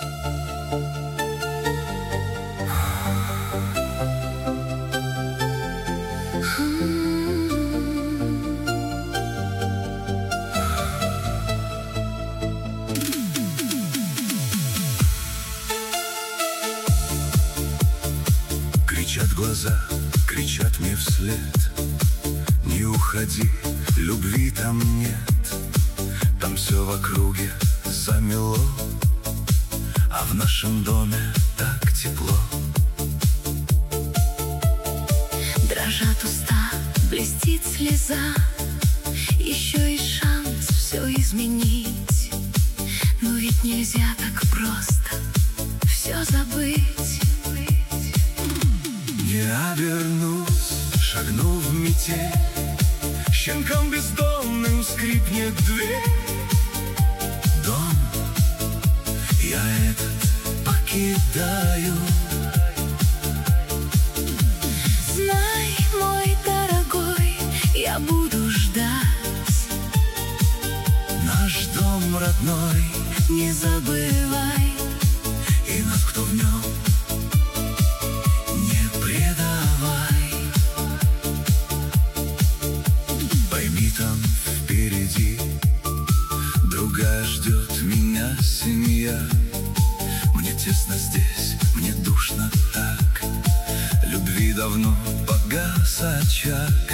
Кричат глаза, кричат мне вслед: не уходи, любви там нет. Там все в округе замело, а в нашем доме так тепло. Дрожат уста, блестит слеза, еще есть шанс все изменить. Но ведь нельзя так просто все забыть. Не обернусь, шагну в метель, щенкам бездомным скрипнет дверь. Дом я этот покидаю. Знай, мой дорогой, я буду ждать. Наш дом родной, Не забывай, и нас, кто в нем, не предавай. Пойми, там впереди другая ждет меня семья. Мне тесно здесь, мне душно так, любви давно погас очаг.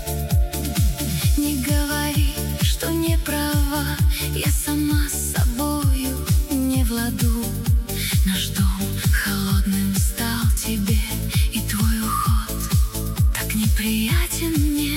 не говори, что не права. Я сама с собою не в ладу. Наш дом холодным стал тебе, и твой уход так неприятен мне.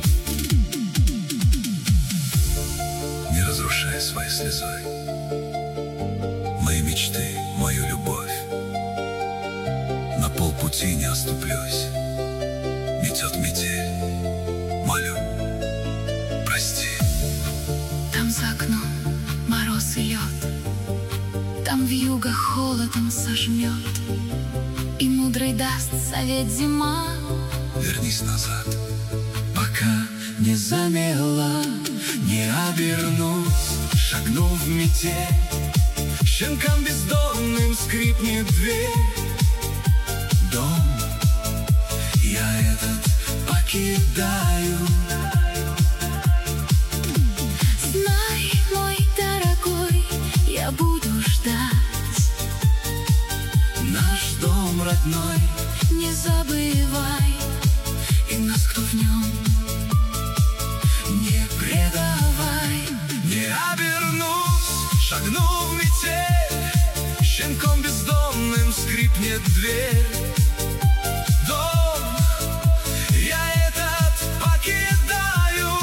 Не разрушай своей слезой мои мечты, мою любовь. На полпути не оступлюсь, метет метель, молю, прости. Там за окном мороз и лед, там вьюга холодом сожмет, и мудрый даст совет зима. Вернись назад, пока не замела. Не обернусь, шагну в метель, щенкам бездомным скрипнет дверь. Дом я этот покидаю. Знай, мой дорогой, я буду ждать. Наш дом родной, Не забывай, и нас, кто в нем, не предавай. Не обернусь, шагну в метель, щенком бездомным скрипнет дверь. Дом я этот покидаю.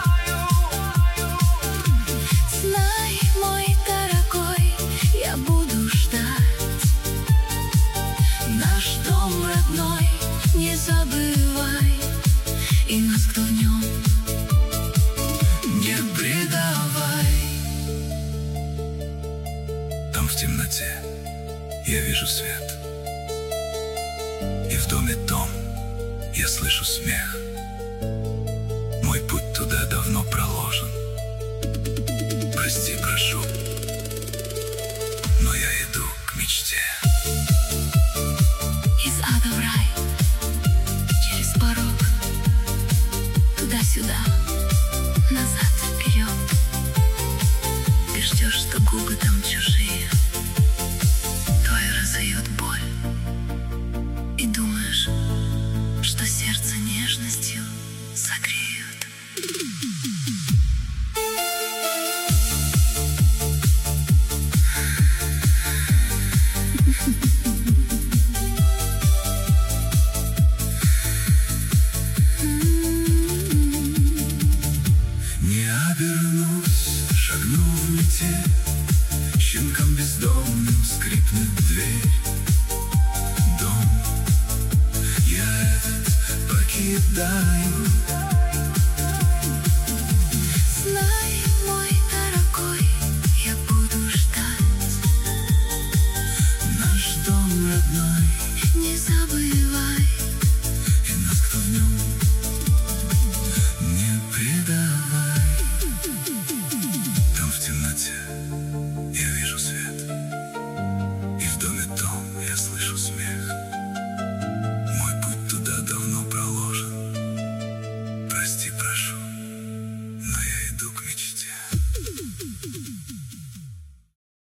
знай, мой дорогой, я буду ждать. Наш дом родной, Не забывай, и нас, кто в нем, не предавай. Там в темноте я вижу свет, и в доме том я слышу смех. Мой путь туда давно проложен. Прости, прошу, но я иду к мечте. из ада в рай, через порог, туда-сюда, назад, вперед. Ты ждешь, что губы там чужие твои разуют боль, и думаешь, что сердце нежностью согреют. Не обернусь, шагну в метель, щенкам бездомным скрипнет дверь. Дом я этот покидаю. Знай, мой дорогой, я буду ждать. Наш дом родной, Не забывай, и нас, кто в нем, не предавай. Там в темноте я вижу свет, слышу смех.